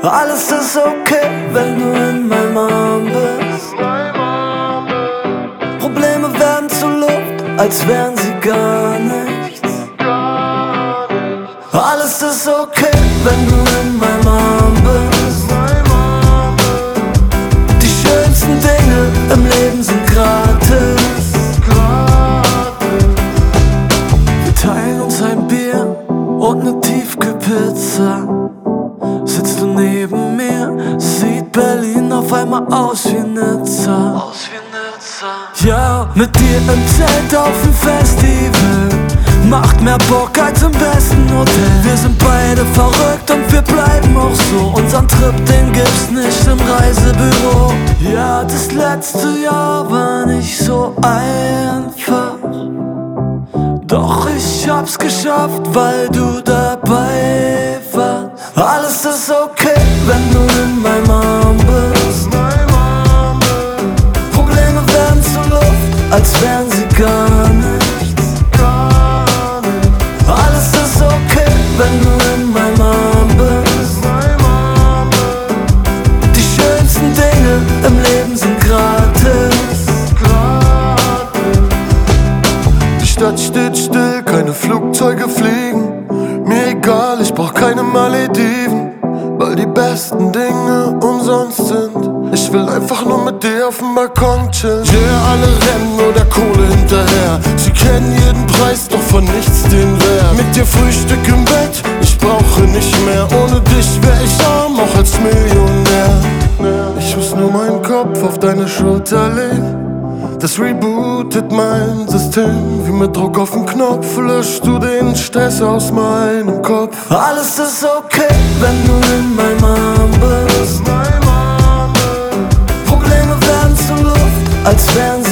Alles ist okay, wenn du in meinem Arm bist. Probleme werden zu Luft, als wären sie gar nichts. Alles ist okay, wenn du in meinem Arm bist. Die schönsten Dinge im Leben sind gratis. Wir teilen uns ein Bier und ne Tiefkühlpizza. Sitzt du neben mir, sieht Berlin auf einmal aus wie Nizza. Ja, mit dir im Zelt auf dem Festival macht mehr Bock als im besten Hotel. Wir sind beide verrückt und wir bleiben auch so. Unseren Trip, den gibt's nicht im Reisebüro. Ja, das letzte Jahr war nicht so einfach, doch ich hab's geschafft, weil du dabei warst. Alles ist okay, wenn du in meinem Arm bist. Probleme werden zu Luft, als wären sie gar nichts. Alles ist okay, wenn du in meinem Arm bist. Die schönsten Dinge im Leben sind gratis. Die Stadt steht still, keine Flugzeuge fliegen. Mir egal, ich brauch keine Malediven, weil die besten Dinge umsonst sind. Ich will einfach nur mit dir auf dem Balkon chillen. Yeah, alle rennen nur der Kohle hinterher. Sie kennen jeden Preis, doch von nichts den Wert. Mit dir Frühstück im Bett, ich brauche nicht mehr. Ohne dich wär ich arm, auch als Millionär. Ich muss nur meinen Kopf auf deine Schulter legen. Das rebootet mein System. Wie mit Druck auf den Knopf löscht du den Stress aus meinem Kopf. Alles ist okay, wenn du in meinem Arm bist. Probleme werden zu Luft, als wären